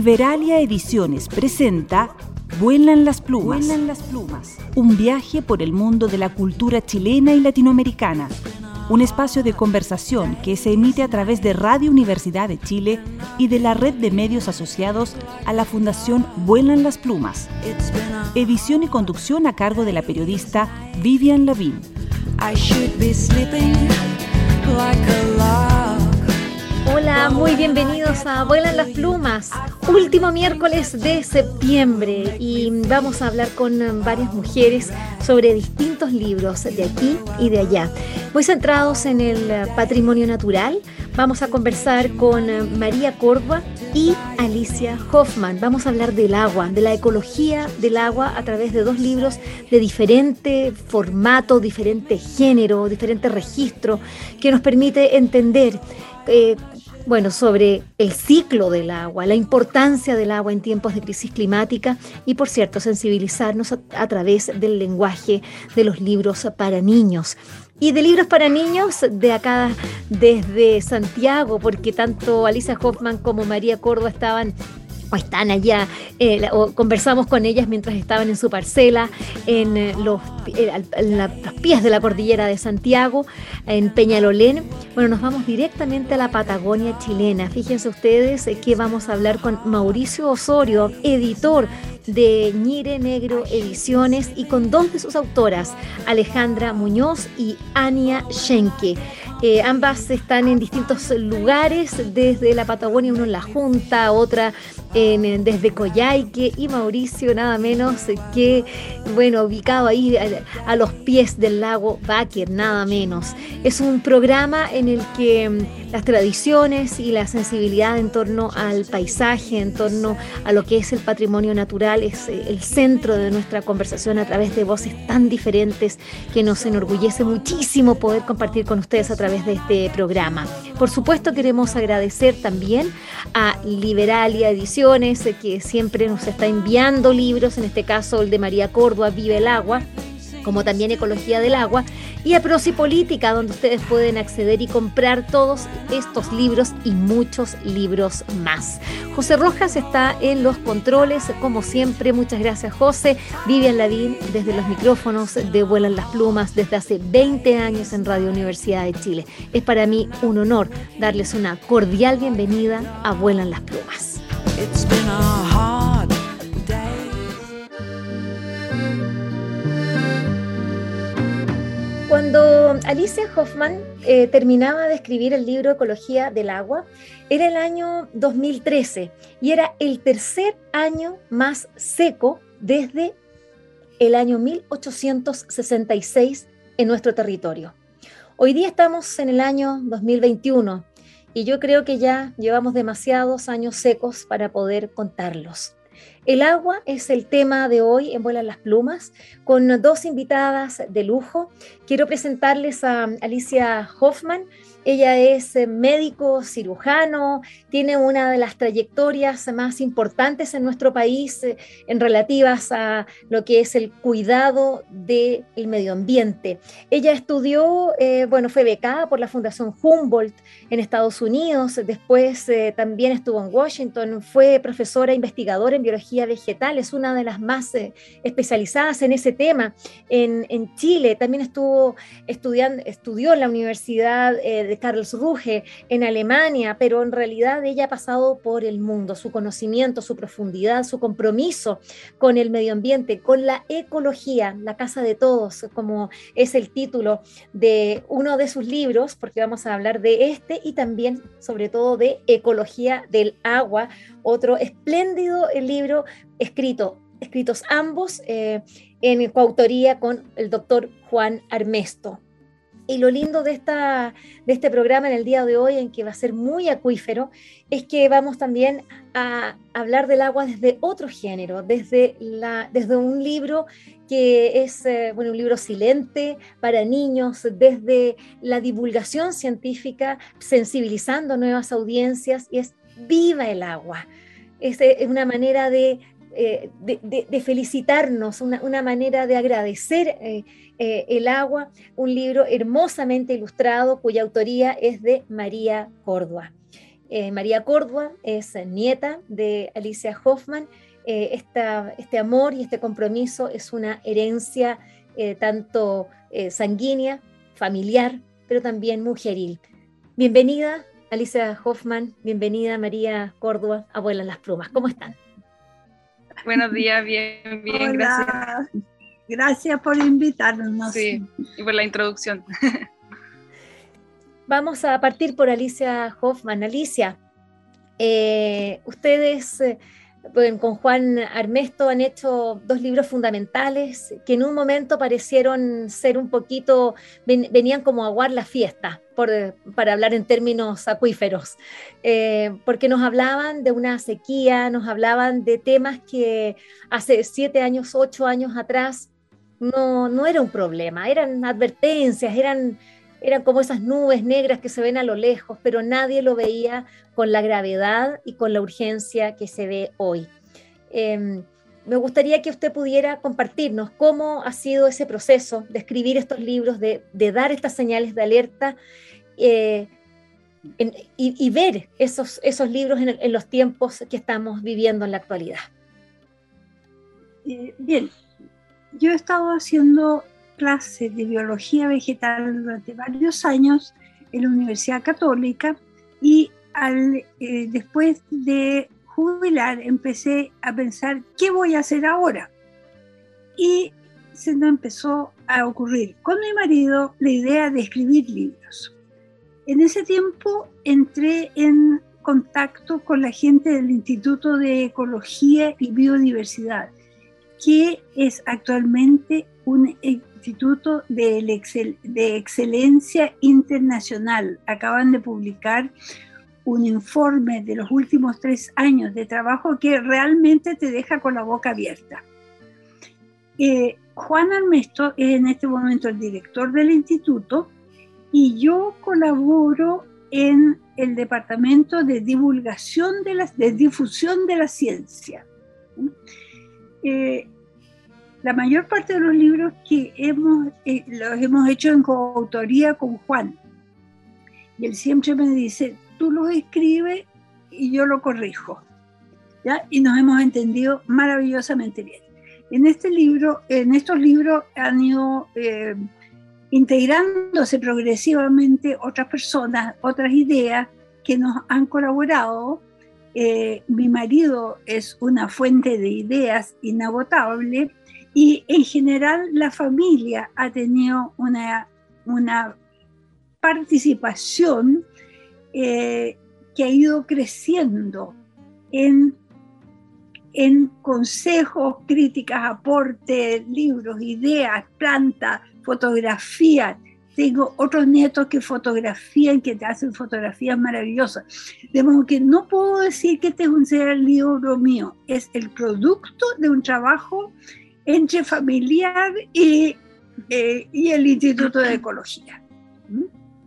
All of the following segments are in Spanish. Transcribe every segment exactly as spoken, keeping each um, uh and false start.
Liberalia Ediciones presenta Vuelan las plumas. Vuelan las plumas. Un viaje por el mundo de la cultura chilena y latinoamericana. Un espacio de conversación que se emite a través de Radio Universidad de Chile y de la red de medios asociados a la Fundación Vuelan las Plumas. Edición y conducción a cargo de la periodista Vivian Lavín. Hola, muy bienvenidos a Vuelan las Plumas, último miércoles de septiembre, y vamos a hablar con varias mujeres sobre distintos libros de aquí y de allá. Muy centrados en el patrimonio natural, vamos a conversar con María Córdua y Alicia Hoffman. Vamos a hablar del agua, de la ecología del agua a través de dos libros de diferente formato, diferente género, diferente registro, que nos permite entender eh, bueno, sobre el ciclo del agua, la importancia del agua en tiempos de crisis climática y, por cierto, sensibilizarnos a, a través del lenguaje de los libros para niños. Y de libros para niños de acá desde Santiago, porque tanto Alicia Hoffman como María Córdua estaban o están allá, eh, o conversamos con ellas mientras estaban en su parcela, en, eh, los, eh, en la, los pies de la cordillera de Santiago, en Peñalolén. Bueno, nos vamos directamente a la Patagonia chilena. Fíjense ustedes eh, que vamos a hablar con Mauricio Osorio, editor de Ñire Negro Ediciones, y con dos de sus autoras, Alejandra Muñoz y Ania Schenke. Eh, ambas están en distintos lugares, desde la Patagonia, uno en La Junta, otra en, en, desde Coyhaique, y Mauricio nada menos que, bueno, ubicado ahí a, a los pies del lago Báquer, nada menos. Es un programa en el que um, las tradiciones y la sensibilidad en torno al paisaje, en torno a lo que es el patrimonio natural, es eh, el centro de nuestra conversación a través de voces tan diferentes que nos enorgullece muchísimo poder compartir con ustedes a través de este programa. Por supuesto, queremos agradecer también a Liberalia Ediciones, eh, que siempre nos está enviando libros, en este caso el de María Córdua, Vive el Agua, como también Ecología del Agua, y a Prosipolítica, donde ustedes pueden acceder y comprar todos estos libros y muchos libros más. José Rojas está en los controles, como siempre. Muchas gracias, José. Vivian Lavín desde los micrófonos de Vuelan las Plumas desde hace veinte años en Radio Universidad de Chile. Es para mí un honor darles una cordial bienvenida a Vuelan las Plumas. It's been a hard day. Cuando Alicia Hoffman eh, terminaba de escribir el libro Ecología del Agua, era el año dos mil trece y era el tercer año más seco desde el año mil ochocientos sesenta y seis en nuestro territorio. Hoy día estamos en el año dos mil veintiuno y yo creo que ya llevamos demasiados años secos para poder contarlos. El agua es el tema de hoy en Vuelan las Plumas, con dos invitadas de lujo. Quiero presentarles a Alicia Hoffman. Ella es médico cirujano, tiene una de las trayectorias más importantes en nuestro país en relativas a lo que es el cuidado del medio ambiente. Ella estudió, eh, bueno, fue becada por la Fundación Humboldt en Estados Unidos, después eh, también estuvo en Washington, fue profesora investigadora en biología vegetal, es una de las más eh, especializadas en ese tema en, en Chile. También estuvo estudiando, estudió en la Universidad eh, de Karlsruhe en Alemania, pero en realidad ella ha pasado por el mundo. Su conocimiento, su profundidad, su compromiso con el medio ambiente, con la ecología, la casa de todos, como es el título de uno de sus libros, porque vamos a hablar de este y también, sobre todo, de Ecología del Agua, otro espléndido libro escrito, escritos ambos eh, en coautoría con el doctor Juan Armesto. Y lo lindo de, esta, de este programa en el día de hoy, en que va a ser muy acuífero, es que vamos también a hablar del agua desde otro género, desde, la, desde un libro que es eh, bueno, un libro silente para niños, desde la divulgación científica, sensibilizando nuevas audiencias, y es Viva el Agua. Es, es una manera de eh, de, de, de felicitarnos, una, una manera de agradecer eh, eh, el agua, un libro hermosamente ilustrado cuya autoría es de María Córdua. Eh, María Córdoba es nieta de Alicia Hoffman. Eh, esta, este amor y este compromiso es una herencia eh, tanto eh, sanguínea, familiar, pero también mujeril. Bienvenida, Alicia Hoffman, bienvenida, María Córdoba, a Vuelan las Plumas. ¿Cómo están? Buenos días, bien, bien, Hola. gracias. Gracias por invitarnos. Sí, y por la introducción. Vamos a partir por Alicia Hoffman. Alicia, eh, ustedes eh, con Juan Armesto han hecho dos libros fundamentales que en un momento parecieron ser un poquito, ven, venían como a aguar la fiesta, por, para hablar en términos acuíferos, eh, porque nos hablaban de una sequía, nos hablaban de temas que hace siete años, ocho años atrás no, no era un problema, eran advertencias, eran... eran como esas nubes negras que se ven a lo lejos, pero nadie lo veía con la gravedad y con la urgencia que se ve hoy. Eh, me gustaría que usted pudiera compartirnos cómo ha sido ese proceso de escribir estos libros, de, de dar estas señales de alerta eh, en, y, y ver esos, esos libros en, en los tiempos que estamos viviendo en la actualidad. Eh, bien, yo he estado haciendo clases de biología vegetal durante varios años en la Universidad Católica y al, eh, después de jubilar empecé a pensar ¿qué voy a hacer ahora? Y se me empezó a ocurrir con mi marido la idea de escribir libros. En ese tiempo entré en contacto con la gente del Instituto de Ecología y Biodiversidad, que es actualmente un Instituto de, excel, de Excelencia Internacional. Acaban de publicar un informe de los últimos tres años de trabajo que realmente te deja con la boca abierta. Eh, Juan Armesto es en este momento el director del instituto y yo colaboro en el departamento de divulgación de, la, de difusión de la ciencia. Eh, La mayor parte de los libros que hemos, eh, los hemos hecho en coautoría con Juan. Y él siempre me dice, tú los escribes y yo lo corrijo. ¿Ya? Y nos hemos entendido maravillosamente bien. En, este libro, en estos libros han ido eh, integrándose progresivamente otras personas, otras ideas que nos han colaborado. Eh, mi marido es una fuente de ideas inagotable. Y en general la familia ha tenido una, una participación eh, que ha ido creciendo en, en consejos, críticas, aportes, libros, ideas, plantas, fotografías. Tengo otros nietos que fotografían, que te hacen fotografías maravillosas. De modo que no puedo decir que este es un libro mío, es el producto de un trabajo entre familiar y, eh, y el Instituto de Ecología. ¿Mm?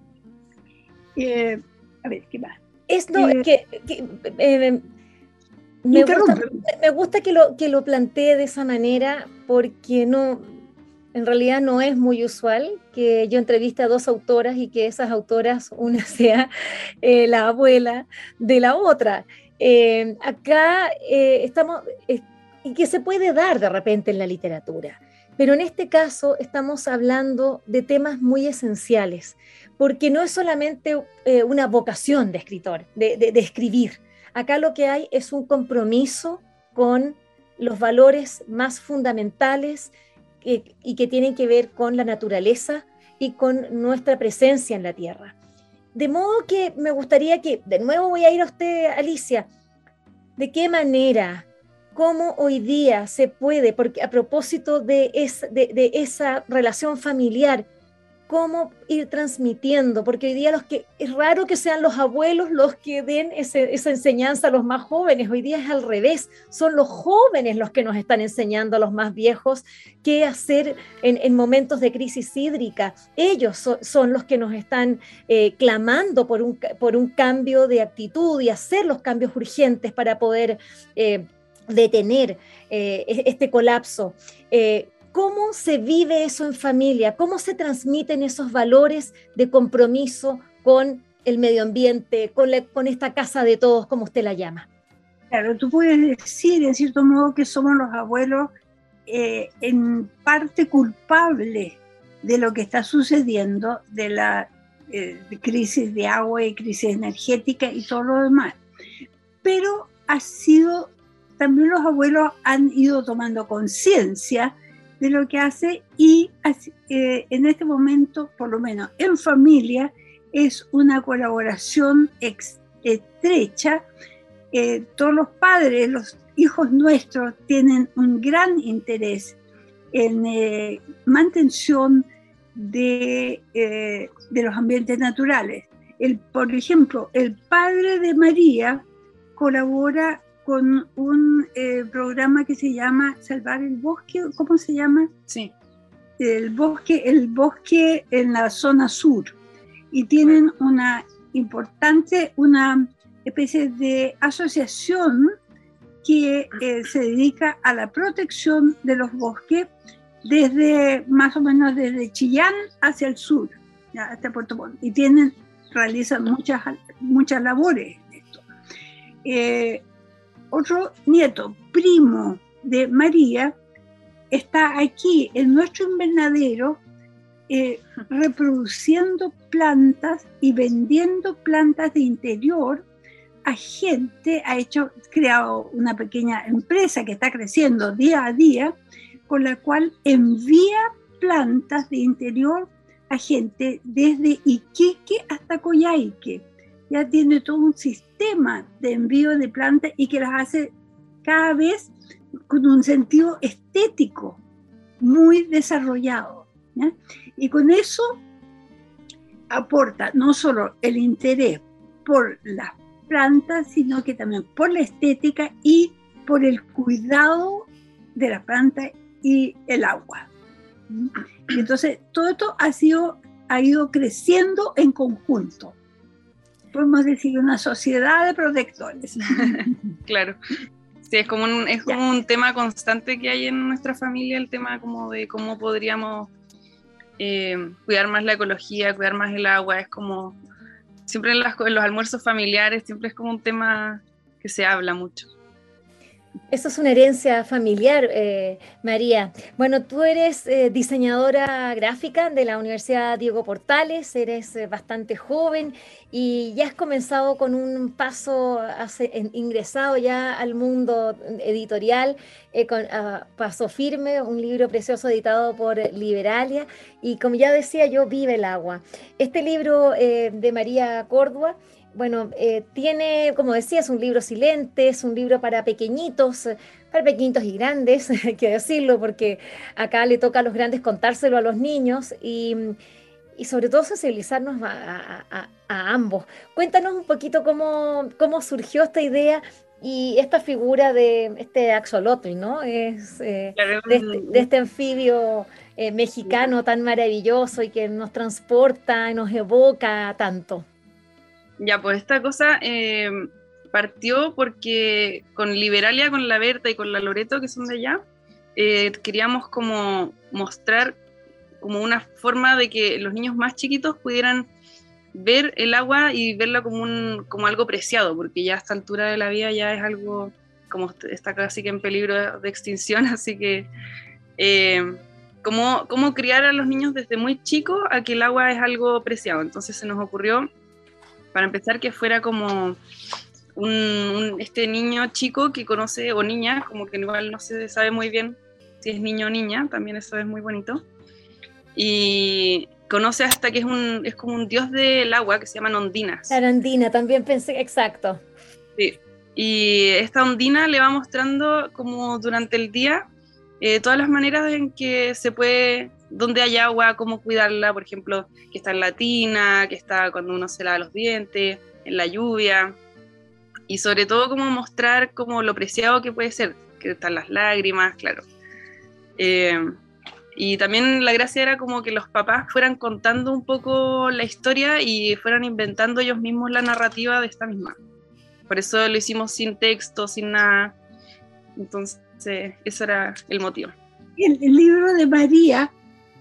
Eh, a ver, ¿qué más? Esto eh, que, que eh, me, gusta, me gusta que lo, que lo plantee de esa manera porque no, en realidad no es muy usual que yo entreviste a dos autoras y que esas autoras, una sea eh, la abuela de la otra. Eh, acá eh, estamos... Eh, y que se puede dar de repente en la literatura. Pero en este caso estamos hablando de temas muy esenciales, porque no es solamente eh, una vocación de escritor, de, de, de escribir. Acá lo que hay es un compromiso con los valores más fundamentales eh, y que tienen que ver con la naturaleza y con nuestra presencia en la tierra. De modo que me gustaría que, de nuevo voy a ir a usted, Alicia, ¿de qué manera... cómo hoy día se puede, porque a propósito de, es, de, de esa relación familiar, cómo ir transmitiendo, porque hoy día los que, es raro que sean los abuelos los que den ese, esa enseñanza a los más jóvenes, hoy día es al revés, son los jóvenes los que nos están enseñando a los más viejos qué hacer en, en momentos de crisis hídrica, ellos so, son los que nos están eh, clamando por un, por un cambio de actitud y hacer los cambios urgentes para poder... Eh, detener eh, este colapso. Eh, ¿Cómo se vive eso en familia? ¿Cómo se transmiten esos valores de compromiso con el medio ambiente, con, la, con esta casa de todos, como usted la llama. Claro, tú puedes decir, en cierto modo, que somos los abuelos eh, en parte culpables de lo que está sucediendo, de la eh, de crisis de agua y crisis energética y todo lo demás. Pero ha sido, también los abuelos han ido tomando conciencia de lo que hace y eh, en este momento, por lo menos en familia, es una colaboración ex, estrecha. Eh, todos los padres, los hijos nuestros tienen un gran interés en eh, mantención de, eh, de los ambientes naturales. El, por ejemplo, el padre de María colabora con un eh, programa que se llama Salvar el Bosque, ¿cómo se llama? Sí. El bosque, el bosque en la zona sur. Y tienen una importante, una especie de asociación que eh, se dedica a la protección de los bosques desde más o menos desde Chillán hacia el sur, ya, hasta Puerto Montt. Y tienen, realizan muchas, muchas labores en esto. Eh, otro nieto, primo de María, está aquí en nuestro invernadero eh, reproduciendo plantas y vendiendo plantas de interior a gente. Ha hecho, creado una pequeña empresa que está creciendo día a día, con la cual envía plantas de interior a gente desde Iquique hasta Coyhaique. Ya tiene todo un sistema de envío de plantas y que las hace cada vez con un sentido estético muy desarrollado, ¿ya? Y con eso aporta no solo el interés por las plantas, sino que también por la estética y por el cuidado de la planta y el agua. Y entonces todo esto ha, sido, ha ido creciendo en conjunto. Podemos decir una sociedad de protectores. Claro. Sí, es como, un, es como un tema constante que hay en nuestra familia, el tema como de cómo podríamos eh, cuidar más la ecología, cuidar más el agua. Es como, siempre en, las, en los almuerzos familiares, siempre es como un tema que se habla mucho. Eso es una herencia familiar, eh, María. Bueno, tú eres eh, diseñadora gráfica de la Universidad Diego Portales, eres eh, bastante joven y ya has comenzado con un paso, has eh, ingresado ya al mundo editorial, eh, con uh, Paso Firme, un libro precioso editado por Liberalia, y como ya decía yo, Vive el agua. Este libro eh, de María Córdova, bueno, eh, tiene, como decía, es un libro silente, es un libro para pequeñitos, para pequeñitos y grandes, hay que decirlo, porque acá le toca a los grandes contárselo a los niños y, y sobre todo sensibilizarnos a, a, a ambos. Cuéntanos un poquito cómo, cómo surgió esta idea y esta figura de este axolotl, ¿no? Es, eh, de, este, de este anfibio eh, mexicano tan maravilloso y que nos transporta y nos evoca tanto. Ya, pues esta cosa eh, partió porque con Liberalia, con la Berta y con la Loreto, que son de allá, eh, queríamos como mostrar como una forma de que los niños más chiquitos pudieran ver el agua y verla como, un, como algo preciado, porque ya a esta altura de la vida ya es algo como está casi que en peligro de extinción, así que eh, cómo, cómo criar a los niños desde muy chicos a que el agua es algo preciado. Entonces se nos ocurrió, para empezar, que fuera como un, un, este niño chico que conoce, o niña, como que igual no se sabe muy bien si es niño o niña, también eso es muy bonito, y conoce hasta que es, un, es como un dios del agua que se llama Ondinas. La Ondina, también pensé, exacto. Sí, y esta Ondina le va mostrando como durante el día eh, todas las maneras en que se puede, donde hay agua, cómo cuidarla, por ejemplo, que está en la tina, que está cuando uno se lava los dientes, en la lluvia, y sobre todo cómo mostrar como lo preciado que puede ser, que están las lágrimas, claro. Eh, y también la gracia era como que los papás fueran contando un poco la historia y fueran inventando ellos mismos la narrativa de esta misma. Por eso lo hicimos sin texto, sin nada. Entonces, ese era el motivo. El, el libro de María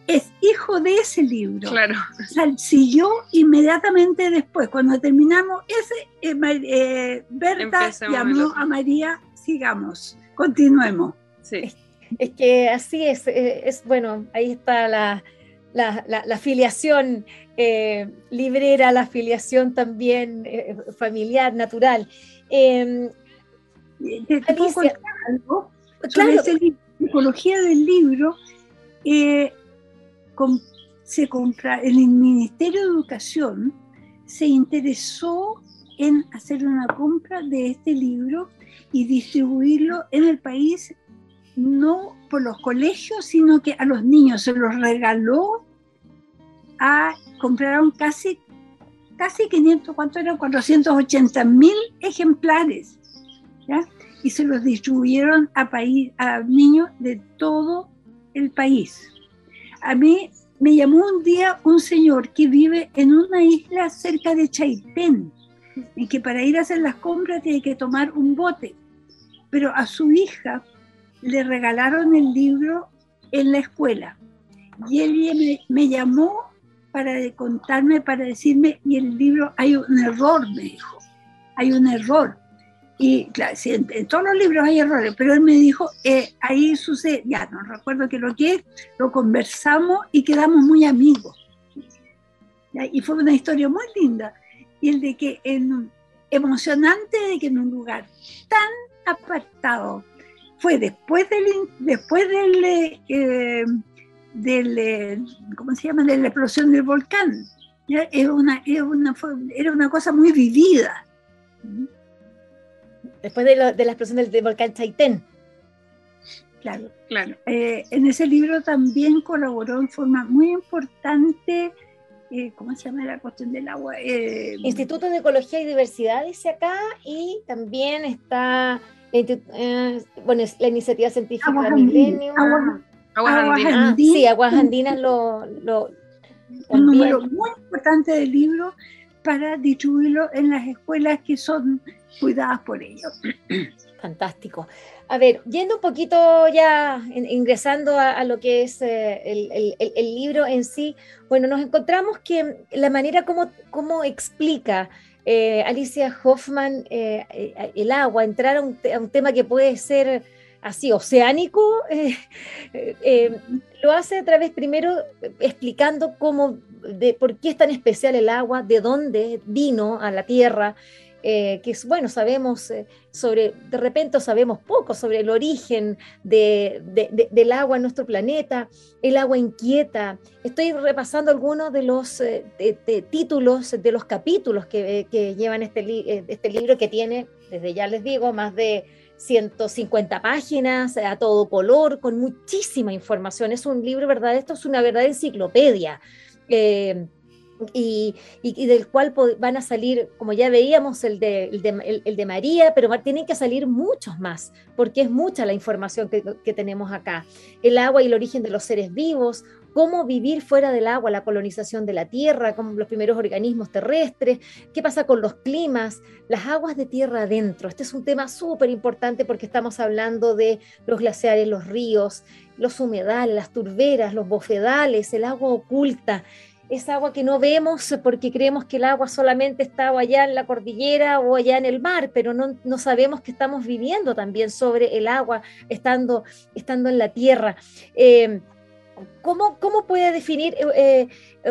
es hijo de ese libro. Claro. O sea, siguió inmediatamente después. Cuando terminamos ese, eh, eh, Berta Empecemos llamó a María, sigamos, continuemos. Sí. Es, es que así es, es, es bueno, ahí está la, la, la, la filiación eh, librera, la filiación también eh, familiar, natural. Eh, ¿Te, te puedo contar algo? Sobre claro. ese libro, Psicología del libro, eh, com, se compra, el Ministerio de Educación se interesó en hacer una compra de este libro y distribuirlo en el país, no por los colegios, sino que a los niños se los regaló, a, compraron casi, casi quinientos, ¿cuánto eran? cuatrocientos ochenta mil ejemplares, ¿ya? Y se los distribuyeron a, país, a niños de todo el país. A mí me llamó un día un señor que vive en una isla cerca de Chaitén, en que para ir a hacer las compras tiene que tomar un bote, pero a su hija le regalaron el libro en la escuela. Y él me, me llamó para contarme, para decirme, y el libro hay un error, me dijo, hay un error. Y claro, sí, en, en todos los libros hay errores, pero él me dijo, eh, ahí sucede, ya no recuerdo qué lo que es, lo conversamos y quedamos muy amigos. ¿Ya? Y fue una historia muy linda. Y el de que, en, emocionante de que en un lugar tan apartado, fue después del, después del, eh, del eh, ¿cómo se llama?, de la explosión del volcán. ¿Ya? Era, una, era, una, fue, era una cosa muy vivida. Después de, lo, de la explosión del, del volcán Chaitén. Claro. Claro. Eh, en ese libro también colaboró en forma muy importante, eh, ¿cómo se llama la cuestión del agua? Eh, Instituto de Ecología y Diversidad, dice acá, y también está, eh, bueno, es la iniciativa científica Aguas Milenio. Aguas, Aguas Aguas Andinas. Ah, Andinas. sí, Aguas Andinas lo... lo un también. número muy importante del libro para distribuirlo en las escuelas que son cuidadas por ellos. Fantástico. A ver, yendo un poquito ya, in, ingresando a, a lo que es eh, el, el, el libro en sí, bueno, nos encontramos que la manera como, como explica eh, Alicia Hoffman eh, eh, el agua, entrar a un, a un tema que puede ser así, oceánico, eh, eh, lo hace a través, primero, explicando cómo, de, por qué es tan especial el agua, de dónde vino a la Tierra, eh, que es, bueno, sabemos eh, sobre, de repente sabemos poco sobre el origen de, de, de, del agua en nuestro planeta, el agua inquieta. Estoy repasando algunos de los eh, de, de títulos de los capítulos que, que llevan este, li, este libro, que tiene, desde ya les digo, más de ciento cincuenta páginas, a todo color, con muchísima información. Es un libro, ¿verdad? Esto es una verdadera enciclopedia. Eh, Y, y, y del cual van a salir, como ya veíamos, el de, el de, el, el de María, pero tienen que salir muchos más, porque es mucha la información que, que tenemos acá. El agua y el origen de los seres vivos, cómo vivir fuera del agua, la colonización de la tierra, como los primeros organismos terrestres, qué pasa con los climas, las aguas de tierra adentro. Este es un tema súper importante porque estamos hablando de los glaciares, los ríos, los humedales, las turberas, los bofedales, el agua oculta. Es agua que no vemos porque creemos que el agua solamente está allá en la cordillera o allá en el mar, pero no, no sabemos que estamos viviendo también sobre el agua, estando, estando en la tierra. Eh, ¿cómo, ¿Cómo puede definir eh,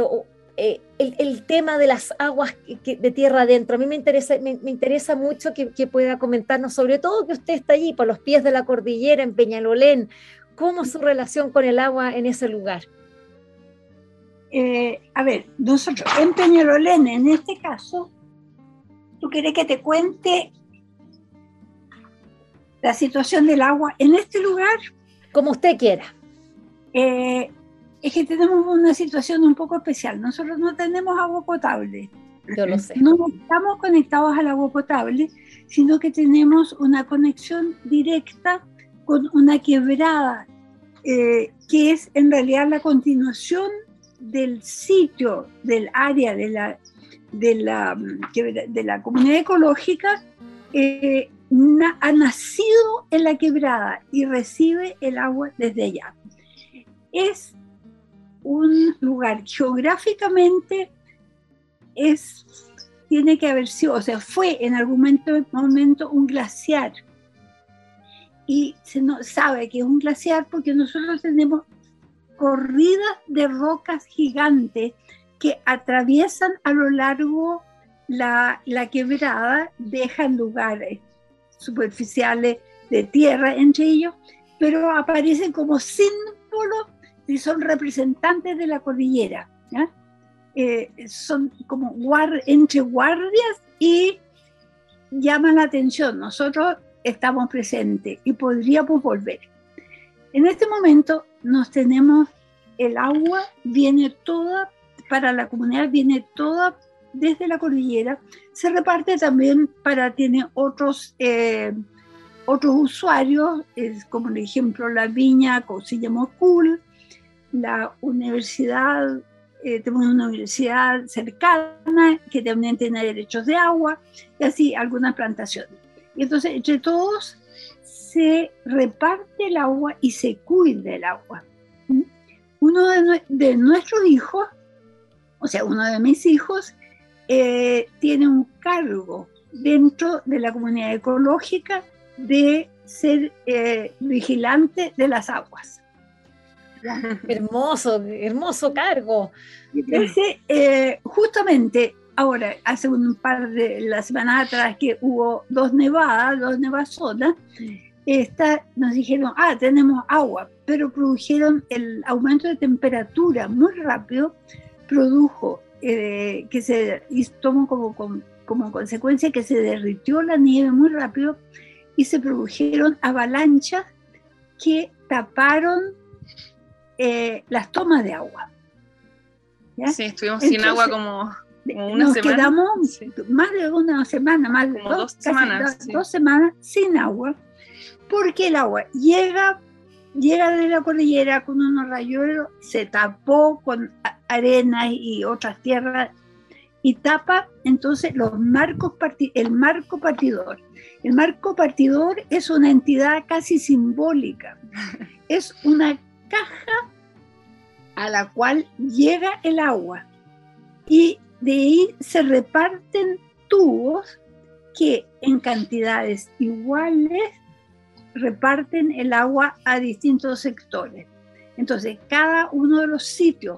eh, el, el tema de las aguas que, de tierra adentro? A mí me interesa, me, me interesa mucho que, que pueda comentarnos, sobre todo que usted está allí por los pies de la cordillera en Peñalolén. ¿Cómo es su relación con el agua en ese lugar? Eh, a ver, nosotros en Peñalolén, en este caso, ¿tú quieres que te cuente la situación del agua en este lugar? Como usted quiera. Eh, es que tenemos una situación un poco especial. Nosotros no tenemos agua potable. Yo lo sé. No estamos conectados al agua potable, sino que tenemos una conexión directa con una quebrada, eh, que es en realidad la continuación del sitio, del área de la, de la, de la comunidad ecológica, eh, na, ha nacido en la quebrada y recibe el agua desde allá. Es lugar geográficamente es, tiene que haber sido, o sea, fue en algún momento, momento un glaciar. Y se no, sabe que es un glaciar porque nosotros tenemos corridas de rocas gigantes que atraviesan a lo largo la, la quebrada, dejan lugares superficiales de tierra entre ellos, pero aparecen como símbolos y son representantes de la cordillera, ¿ya? Eh, son como guard, entre guardias y llaman la atención. Nosotros estamos presentes y podríamos volver. En este momento nos tenemos, el agua viene toda, para la comunidad viene toda desde la cordillera, se reparte también para, tiene otros, eh, otros usuarios, es como por ejemplo la viña Cousiña Mocul, la universidad, eh, tenemos una universidad cercana que también tiene derechos de agua, y así algunas plantaciones. Y entonces entre todos se reparte el agua y se cuida el agua. ¿Mm? Uno de, de nuestros hijos, o sea, uno de mis hijos, eh, tiene un cargo dentro de la comunidad ecológica de ser eh, vigilante de las aguas. Hermoso, hermoso cargo. Entonces, eh, justamente ahora, hace un par de las semanas atrás que hubo dos nevadas, dos nevazonas, esta, nos dijeron, ah, tenemos agua, pero produjeron el aumento de temperatura muy rápido, produjo eh, que se y tomó como, como, como consecuencia que se derritió la nieve muy rápido y se produjeron avalanchas que taparon eh, las tomas de agua. ¿Ya? Sí, estuvimos sin Entonces, agua como, como una nos semana. Quedamos sí. más de una semana, más de como dos, dos semanas, dos, sí. dos semanas sin agua, porque el agua llega, llega de la cordillera con unos rayuelos, se tapó con arena y otras tierras y tapa entonces los marcos parti- el marco partidor. El marco partidor es una entidad casi simbólica, es una caja a la cual llega el agua y de ahí se reparten tubos que en cantidades iguales reparten el agua a distintos sectores. Entonces, cada uno de los sitios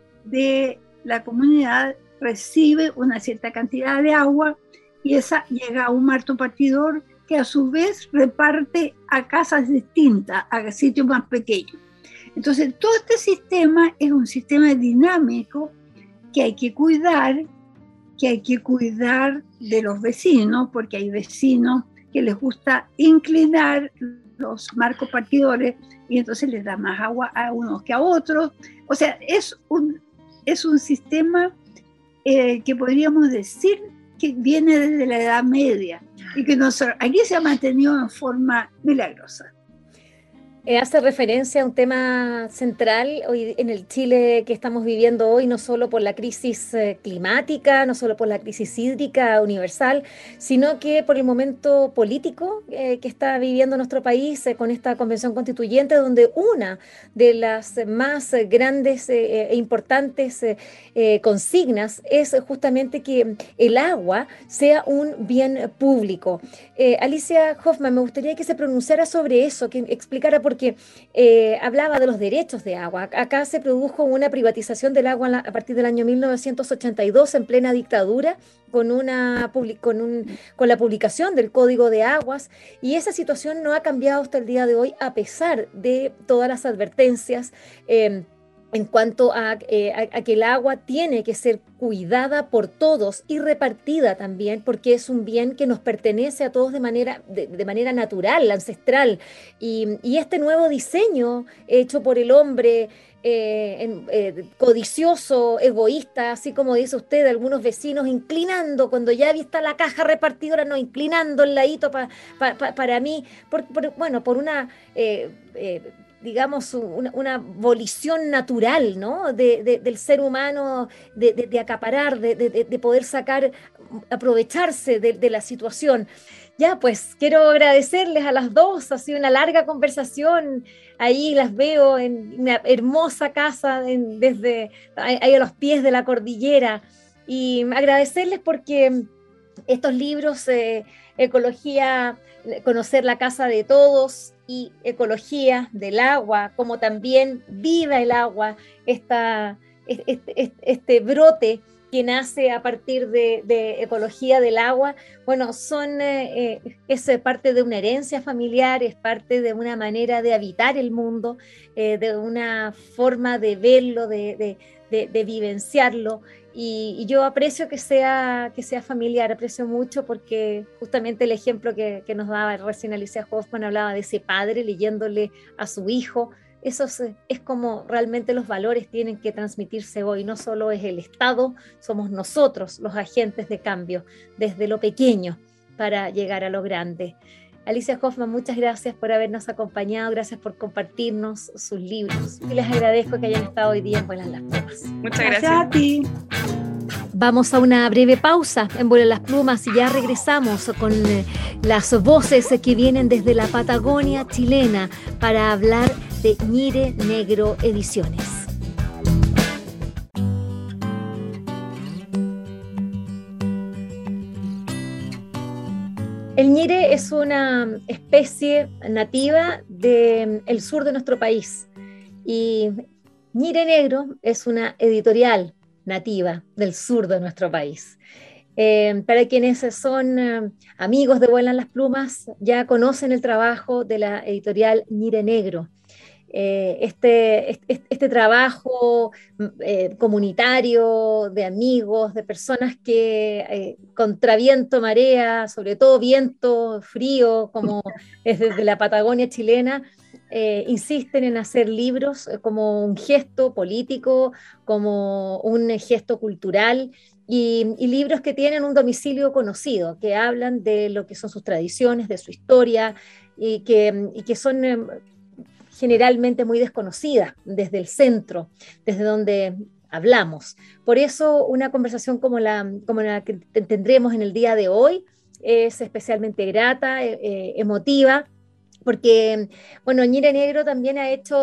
de la comunidad recibe una cierta cantidad de agua y esa llega a un marco partidor que a su vez reparte a casas distintas, a sitios más pequeños. Entonces, todo este sistema es un sistema dinámico que hay que cuidar, que hay que cuidar de los vecinos, porque hay vecinos que les gusta inclinar los marcos partidores y entonces les da más agua a unos que a otros. O sea, es un, es un sistema eh, que podríamos decir que viene desde la Edad Media y que nosotros, aquí se ha mantenido en forma milagrosa. Hace referencia a un tema central hoy en el Chile que estamos viviendo hoy, no solo por la crisis climática, no solo por la crisis hídrica universal, sino que por el momento político eh, que está viviendo nuestro país eh, con esta convención constituyente, donde una de las más grandes eh, e importantes eh, eh, consignas es justamente que el agua sea un bien público. Eh, Alicia Hoffman, me gustaría que se pronunciara sobre eso, que explicara por que eh, hablaba de los derechos de agua. Acá se produjo una privatización del agua la, a partir del año mil novecientos ochenta y dos en plena dictadura con, una, con, un, con la publicación del Código de Aguas, y esa situación no ha cambiado hasta el día de hoy a pesar de todas las advertencias eh, en cuanto a, eh, a, a que el agua tiene que ser cuidada por todos y repartida también, porque es un bien que nos pertenece a todos de manera, de, de manera natural, ancestral. Y, y este nuevo diseño hecho por el hombre, eh, en, eh, codicioso, egoísta, así como dice usted, algunos vecinos inclinando, cuando ya está la caja repartidora, no, inclinando el ladito pa, pa, pa, para mí, por, por, bueno, por una... Eh, eh, digamos, una, una volición natural, ¿no? de, de, del ser humano, de, de, de acaparar, de, de, de poder sacar aprovecharse de, de la situación. Ya, pues quiero agradecerles a las dos, ha sido una larga conversación, ahí las veo en una hermosa casa en, desde ahí a los pies de la cordillera, y agradecerles porque estos libros, eh, Ecología, Conocer la Casa de Todos y Ecología del Agua, como también Viva el Agua, esta, este, este, este brote que nace a partir de, de Ecología del Agua, bueno, son, eh, es parte de una herencia familiar, es parte de una manera de habitar el mundo, eh, de una forma de verlo, de, de, de, de vivenciarlo, y, y yo aprecio que sea, que sea familiar, aprecio mucho porque justamente el ejemplo que, que nos daba recién Alicia Hoffman hablaba de ese padre leyéndole a su hijo. Eso es, es como realmente los valores tienen que transmitirse hoy. No solo es el Estado, somos nosotros los agentes de cambio, desde lo pequeño para llegar a lo grande. Alicia Hoffman, muchas gracias por habernos acompañado, gracias por compartirnos sus libros. Y les agradezco que hayan estado hoy día en Vuelan las Plumas. Muchas gracias. Gracias a ti. Vamos a una breve pausa en Vuelan las Plumas y ya regresamos con eh, las voces que vienen desde la Patagonia chilena para hablar de Ñire Negro Ediciones. El ñire es una especie nativa del sur de nuestro país y Ñire Negro es una editorial nativa del sur de nuestro país. Eh, para quienes son eh, amigos de Vuelan las Plumas, ya conocen el trabajo de la editorial Ñire Negro. Eh, este, este, este trabajo eh, comunitario de amigos, de personas que eh, contra viento, marea, sobre todo viento frío, como es desde la Patagonia chilena, eh, insisten en hacer libros como un gesto político, como un gesto cultural, y, y libros que tienen un domicilio conocido, que hablan de lo que son sus tradiciones, de su historia, y que, y que son eh, generalmente muy desconocidas desde el centro, desde donde hablamos. Por eso una conversación como la, como la que tendremos en el día de hoy es especialmente grata, eh, emotiva, porque, bueno, Ñire Negro también ha hecho,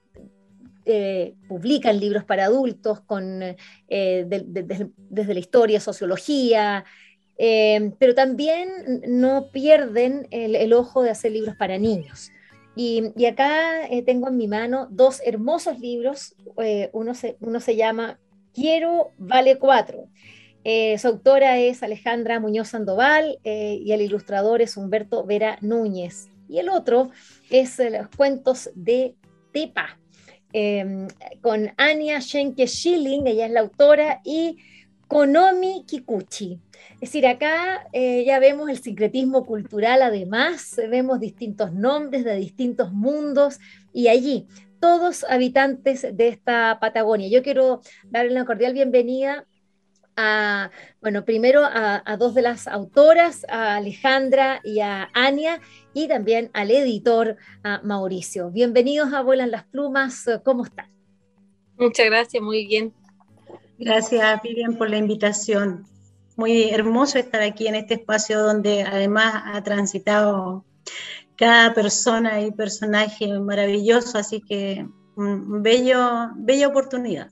eh, publican libros para adultos con, eh, de, de, de, desde la historia, sociología, eh, pero también no pierden el, el ojo de hacer libros para niños. Y, y acá eh, tengo en mi mano dos hermosos libros, eh, uno, se, uno se llama Quiero vale cuatro. Eh, su autora es Alejandra Muñoz Sandoval eh, y el ilustrador es Humberto Vera Núñez. Y el otro es eh, Los Cuentos de Tepa, eh, con Anya Schenke Schilling, ella es la autora, y Konomi Kikuchi. Es decir, acá eh, ya vemos el sincretismo cultural, además, vemos distintos nombres de distintos mundos, y allí, todos habitantes de esta Patagonia. Yo quiero darle una cordial bienvenida a, bueno, primero a, a dos de las autoras, a Alejandra y a Anya, y también al editor, a Mauricio. Bienvenidos a Vuelan las Plumas, ¿cómo están? Muchas gracias, muy bien. Gracias, Vivian, por la invitación. Muy hermoso estar aquí en este espacio donde además ha transitado cada persona y personaje maravilloso, así que un bello, bella oportunidad.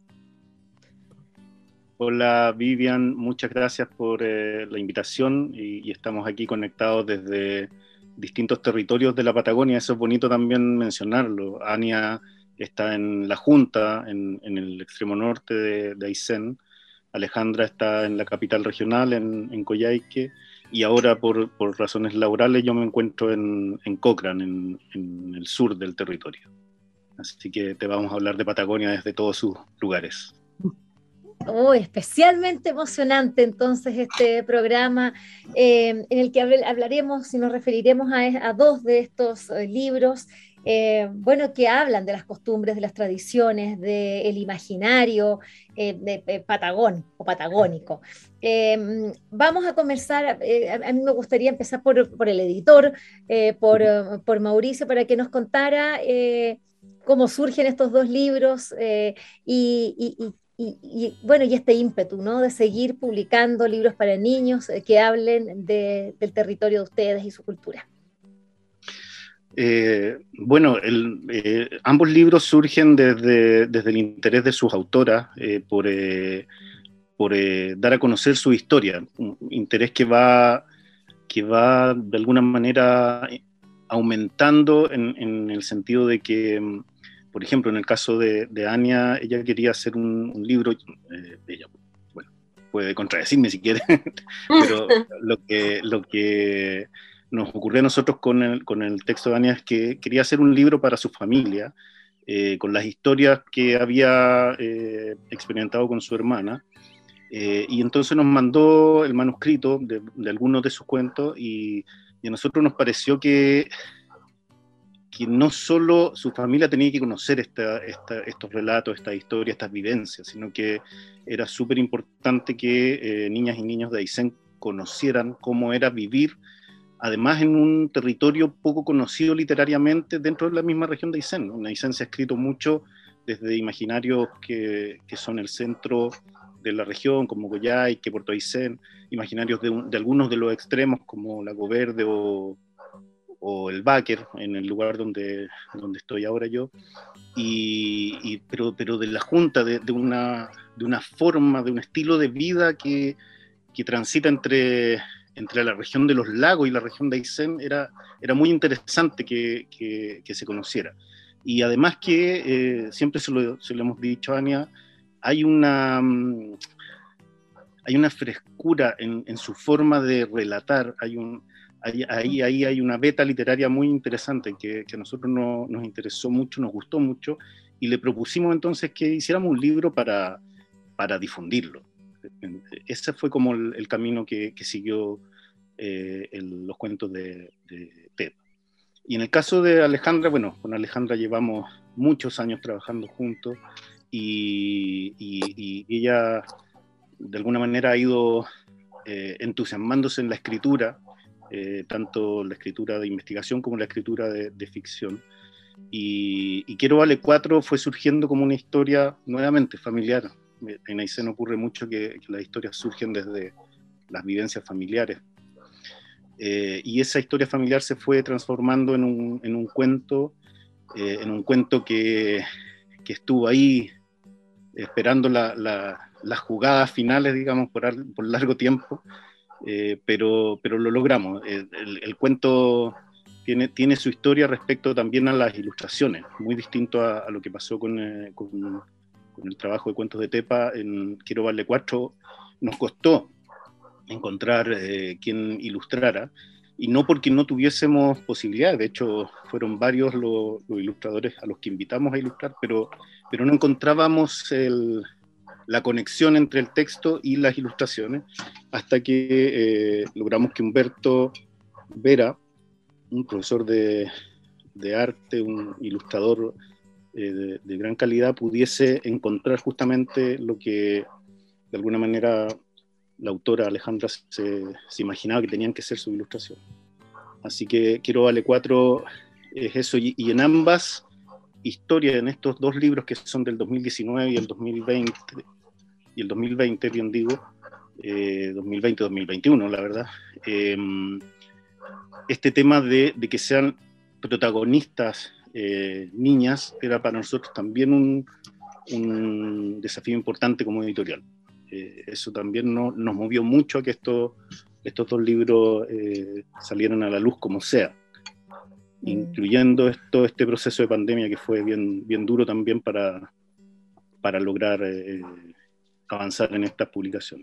Hola Vivian, muchas gracias por eh, la invitación y, y estamos aquí conectados desde distintos territorios de la Patagonia. Eso es bonito también mencionarlo. Anya está en La Junta, en, en el extremo norte de, de Aysén. Alejandra está en la capital regional, en, en Coyhaique, y ahora por, por razones laborales yo me encuentro en, en Cochrane, en, en el sur del territorio. Así que te vamos a hablar de Patagonia desde todos sus lugares. Oh, especialmente emocionante entonces este programa eh, en el que hablaremos y nos referiremos a, a dos de estos eh, libros, eh, bueno, que hablan de las costumbres, de las tradiciones, del imaginario eh, de, de Patagón o patagónico. Eh, vamos a comenzar, eh, a, a mí me gustaría empezar por, por el editor, eh, por, uh, por Mauricio, para que nos contara eh, cómo surgen estos dos libros eh, y, y, y y, y, bueno, y este ímpetu, ¿no? De seguir publicando libros para niños eh, que hablen de, del territorio de ustedes y su cultura. Eh, bueno, el, eh, ambos libros surgen desde, desde el interés de sus autoras eh, por, eh, por eh, dar a conocer su historia, un interés que va, que va de alguna manera aumentando en, en el sentido de que, por ejemplo, en el caso de, de Ania, ella quería hacer un, un libro, eh, ella, bueno, puede contradecirme si quiere, pero lo que... Lo que nos ocurrió a nosotros con el, con el texto de Ania es que quería hacer un libro para su familia, eh, con las historias que había eh, experimentado con su hermana, eh, y entonces nos mandó el manuscrito de, de algunos de sus cuentos, y, y a nosotros nos pareció que, que no solo su familia tenía que conocer esta, esta, estos relatos, estas historias, estas vivencias, sino que era súper importante que eh, niñas y niños de Aysén conocieran cómo era vivir además en un territorio poco conocido literariamente dentro de la misma región de Aysén, ¿no? En Aysén se ha escrito mucho desde imaginarios que, que son el centro de la región, como Goyay, Puerto Aysén, imaginarios de, de algunos de los extremos, como Lago Verde o, o el Báquer, en el lugar donde, donde estoy ahora yo, y, y, pero, pero de la junta, de, de, una, de una forma, de un estilo de vida que, que transita entre... entre la región de los lagos y la región de Aysén, era, era muy interesante que, que, que se conociera. Y además que, eh, siempre se lo, se lo hemos dicho a Ania, hay una, hay una frescura en, en su forma de relatar, hay un, hay, ahí, ahí hay una beta literaria muy interesante que, que a nosotros no, nos interesó mucho, nos gustó mucho, y le propusimos entonces que hiciéramos un libro para, para difundirlo. Ese fue como el, el camino que, que siguió eh, el, los cuentos de, de Tepa. Y en el caso de Alejandra, bueno, con Alejandra llevamos muchos años trabajando juntos y, y, y ella de alguna manera ha ido eh, entusiasmándose en la escritura, eh, tanto la escritura de investigación como la escritura de, de ficción. Y, y Quiero Vale cuatro fue surgiendo como una historia nuevamente familiar. En Aysén ocurre mucho que, que las historias surgen desde las vivencias familiares. Eh, y esa historia familiar se fue transformando en un, en un cuento, eh, en un cuento que, que estuvo ahí esperando la, la, las jugadas finales, digamos, por, por largo tiempo, eh, pero, pero lo logramos. El, el, el cuento tiene, tiene su historia respecto también a las ilustraciones, muy distinto a, a lo que pasó con... Eh, con con el trabajo de cuentos de Tepa en Quiero Vale cuatro. Nos costó encontrar eh, quien ilustrara, y no porque no tuviésemos posibilidades, de hecho fueron varios los, los ilustradores a los que invitamos a ilustrar, pero, pero no encontrábamos el, la conexión entre el texto y las ilustraciones, hasta que eh, logramos que Humberto Vera, un profesor de, de arte, un ilustrador Eh, de, de gran calidad, pudiese encontrar justamente lo que de alguna manera la autora Alejandra se, se imaginaba que tenían que ser su ilustración. Así que Quiero Vale cuatro es eso, y, y en ambas historias, en estos dos libros que son del dos mil diecinueve y el dos mil veinte, y el dos mil veinte, bien digo, eh, dos mil veinte dos mil veintiuno, la verdad, eh, este tema de, de que sean protagonistas Eh, niñas era para nosotros también un, un desafío importante como editorial. Eh, eso también no, nos movió mucho a que esto, estos dos libros eh, salieran a la luz como sea, mm. incluyendo esto, este proceso de pandemia que fue bien, bien duro también para, para lograr eh, avanzar en estas publicaciones.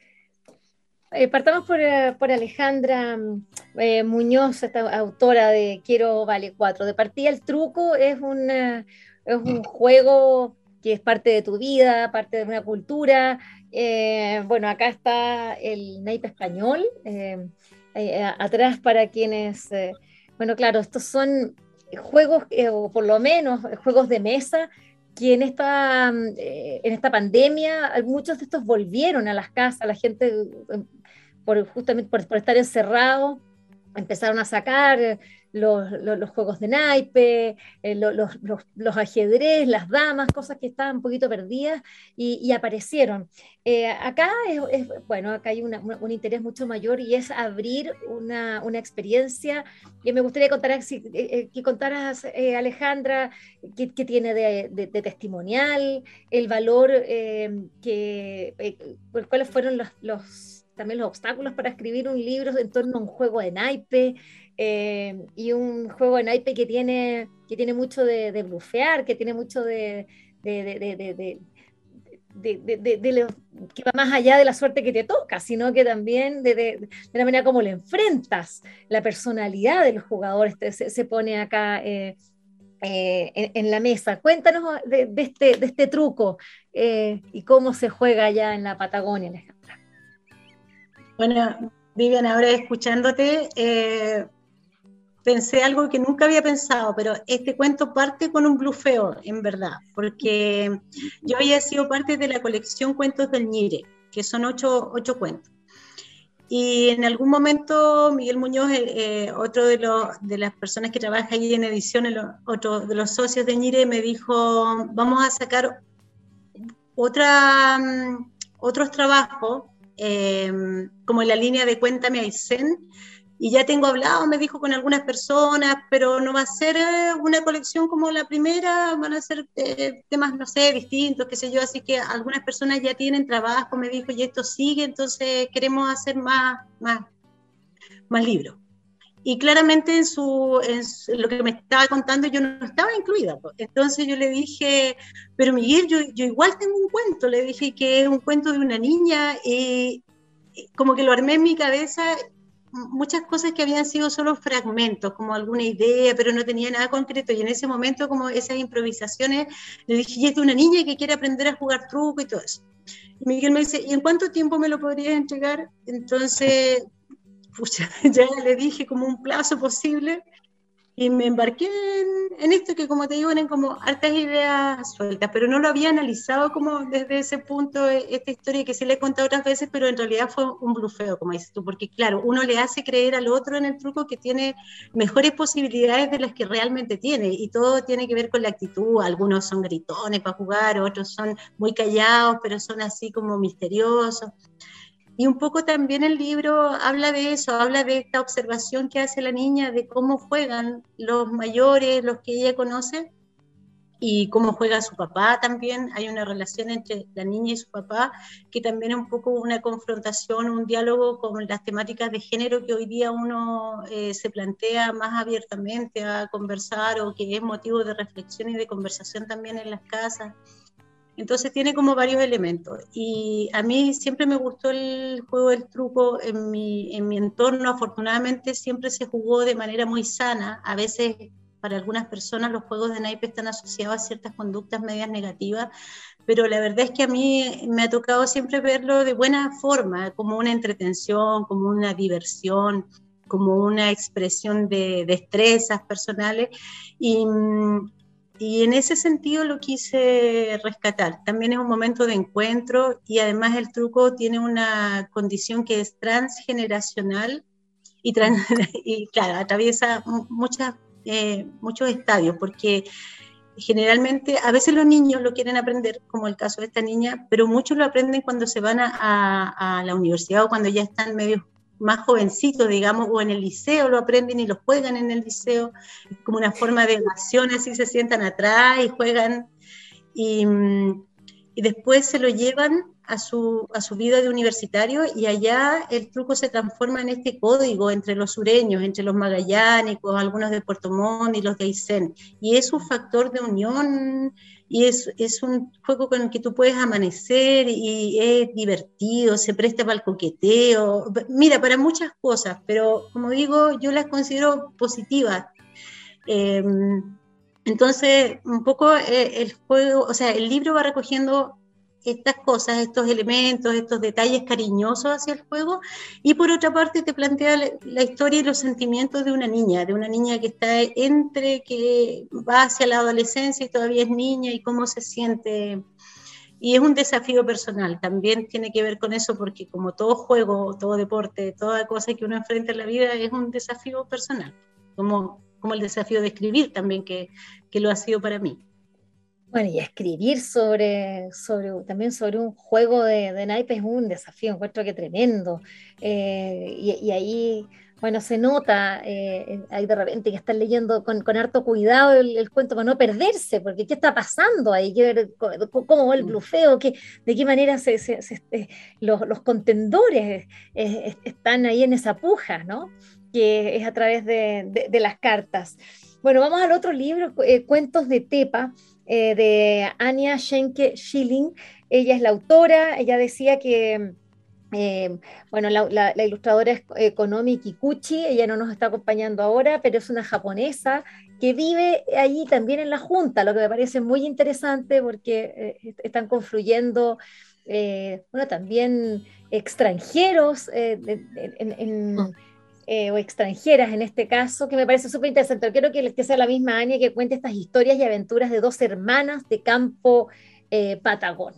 Eh, partamos por, por Alejandra eh, Muñoz, esta autora de Quiero Vale cuatro. De partida, el truco es, una, es un juego que es parte de tu vida, parte de una cultura. Eh, bueno, acá está el naipe español, eh, eh, atrás para quienes... Eh, bueno, claro, estos son juegos, eh, o por lo menos juegos de mesa, que en esta, eh, en esta pandemia muchos de estos volvieron a las casas, la gente por, justamente por, por estar encerrado empezaron a sacar los, los, los juegos de naipe, eh, los, los, los, los ajedrez, las damas, cosas que estaban un poquito perdidas y, y aparecieron. Eh, acá, es, es, bueno, acá hay una, una, un interés mucho mayor y es abrir una, una experiencia que me gustaría contar, eh, que contaras, eh, Alejandra, que, que tiene de, de, de testimonial, el valor eh, que, eh, cuáles fueron los, los, también los obstáculos para escribir un libro en torno a un juego de naipe, eh, y un juego de naipe que tiene, que tiene mucho de, de blufear, que tiene mucho de... de, de, de, de, de De, de, de, de lo, que va más allá de la suerte que te toca, sino que también de, de, de la manera como le enfrentas, la personalidad del jugador se, se pone acá eh, eh, en, en la mesa. Cuéntanos de, de, este, de este truco eh, y cómo se juega allá en la Patagonia, Alejandra. Bueno, Vivian, ahora escuchándote, eh, pensé algo que nunca había pensado, pero este cuento parte con un blufeo, en verdad, porque yo había sido parte de la colección Cuentos del Ñire, que son ocho, ocho cuentos. Y en algún momento Miguel Muñoz, eh, otro de, los, de las personas que trabaja allí en edición, el, otro de los socios de Ñire, me dijo, vamos a sacar otra, um, otros trabajos, eh, como en la línea de Cuéntame Aysén, y ya tengo hablado, me dijo, con algunas personas, pero no va a ser una colección como la primera, van a ser eh, temas, no sé, distintos, qué sé yo, así que algunas personas ya tienen trabajo, me dijo, y esto sigue, entonces queremos hacer más, más, más libros. Y claramente en, su, en su, lo que me estaba contando yo no estaba incluida, pues. Entonces yo le dije, pero Miguel, yo, yo igual tengo un cuento, le dije que es un cuento de una niña, y como que lo armé en mi cabeza, muchas cosas que habían sido solo fragmentos, como alguna idea, pero no tenía nada concreto, y en ese momento, como esas improvisaciones, le dije, y es de una niña que quiere aprender a jugar truco y todo eso. Y Miguel me dice, ¿y en cuánto tiempo me lo podrías entregar? Entonces, pucha, ya le dije como un plazo posible, y me embarqué en, en esto que, como te digo, eran como hartas ideas sueltas, pero no lo había analizado como desde ese punto, esta historia que sí le he contado otras veces, pero en realidad fue un blufeo, como dices tú, porque claro, uno le hace creer al otro en el truco que tiene mejores posibilidades de las que realmente tiene, y todo tiene que ver con la actitud. Algunos son gritones para jugar, otros son muy callados, pero son así como misteriosos. Y un poco también el libro habla de eso, habla de esta observación que hace la niña, de cómo juegan los mayores, los que ella conoce, y cómo juega su papá también. Hay una relación entre la niña y su papá, que también es un poco una confrontación, un diálogo con las temáticas de género que hoy día uno eh, se plantea más abiertamente a conversar, o que es motivo de reflexión y de conversación también en las casas. Entonces tiene como varios elementos, y a mí siempre me gustó el juego del truco. En mi, en mi entorno, afortunadamente, siempre se jugó de manera muy sana. A veces para algunas personas los juegos de naipe están asociados a ciertas conductas medias negativas, pero la verdad es que a mí me ha tocado siempre verlo de buena forma, como una entretención, como una diversión, como una expresión de destrezas personales, y Y en ese sentido lo quise rescatar. También es un momento de encuentro, y además el truco tiene una condición que es transgeneracional y, trans, y claro, atraviesa muchas, eh, muchos estadios, porque generalmente a veces los niños lo quieren aprender, como el caso de esta niña, pero muchos lo aprenden cuando se van a, a, a la universidad, o cuando ya están medio más jovencitos, digamos, o en el liceo lo aprenden y lo juegan en el liceo, es como una forma de evasión, así se sientan atrás y juegan, y, y después se lo llevan a su, a su vida de universitario, y allá el truco se transforma en este código entre los sureños, entre los magallánicos, algunos de Puerto Montt y los de Aysén, y es un factor de unión, y es, es un juego con el que tú puedes amanecer, y es divertido, se presta para el coqueteo, mira, para muchas cosas, pero como digo, yo las considero positivas. Eh, entonces, un poco eh, el juego, o sea, el libro va recogiendo estas cosas, estos elementos, estos detalles cariñosos hacia el juego, y por otra parte te plantea la, la historia y los sentimientos de una niña, de una niña que está entre, que va hacia la adolescencia y todavía es niña, y cómo se siente. Y es un desafío personal, también tiene que ver con eso, porque como todo juego, todo deporte, toda cosa que uno enfrenta en la vida, es un desafío personal, como como el desafío de escribir también, que, que lo ha sido para mí. Bueno, y escribir sobre, sobre también sobre un juego de, de naipes es un desafío, encuentro que tremendo. Eh, y, y ahí, bueno, se nota, eh, ahí de repente que están leyendo con, con harto cuidado el, el cuento para no perderse, porque ¿qué está pasando ahí? ¿Qué, ¿Cómo va el blufeo? ¿Qué, ¿De qué manera se, se, se, eh, los, los contendores eh, están ahí en esa puja, ¿no? Que es a través de, de, de las cartas. Bueno, vamos al otro libro, eh, Cuentos de Tepa, eh, de Anya Schenke Schilling. Ella es la autora. Ella decía que, eh, bueno, la, la, la ilustradora es eh, Konomi Kikuchi. Ella no nos está acompañando ahora, pero es una japonesa que vive allí también en la Junta, lo que me parece muy interesante porque eh, están confluyendo, eh, bueno, también extranjeros eh, en... en Eh, o extranjeras en este caso, que me parece súper interesante. Quiero que, que sea la misma Ania que cuente estas historias y aventuras de dos hermanas de campo eh, patagón.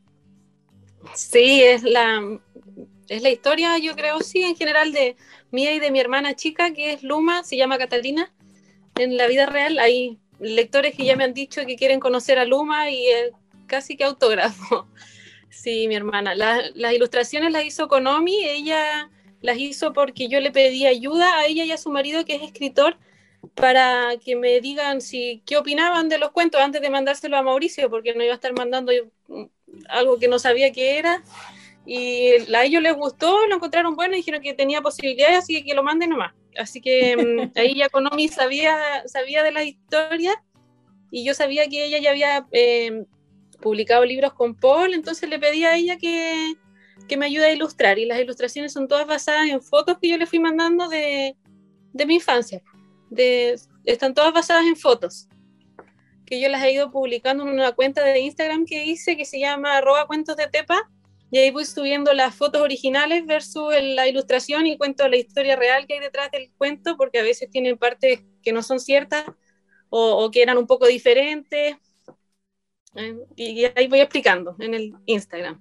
Sí, es la, es la historia, yo creo, sí, en general de mía y de mi hermana chica, que es Luma, se llama Catalina. En la vida real hay lectores que ya me han dicho que quieren conocer a Luma y eh, casi que autógrafo. Sí, mi hermana. La, las ilustraciones las hizo Konomi, ella las hizo porque yo le pedí ayuda a ella y a su marido, que es escritor, para que me digan si qué opinaban de los cuentos antes de mandárselo a Mauricio, porque no iba a estar mandando algo que no sabía qué era. Y a ellos les gustó, lo encontraron bueno y dijeron que tenía posibilidades, así que que lo manden nomás. Así que um, ahí ya Konomi sabía, sabía de las historias y yo sabía que ella ya había eh, publicado libros con Paul, entonces le pedí a ella que que me ayuda a ilustrar, y las ilustraciones son todas basadas en fotos que yo le fui mandando de, de mi infancia. De, están todas basadas en fotos que yo las he ido publicando en una cuenta de Instagram que hice que se llama arroba cuentos de tepa, y ahí voy subiendo las fotos originales versus la ilustración y cuento la historia real que hay detrás del cuento, porque a veces tienen partes que no son ciertas o, o que eran un poco diferentes, eh, y ahí voy explicando en el Instagram.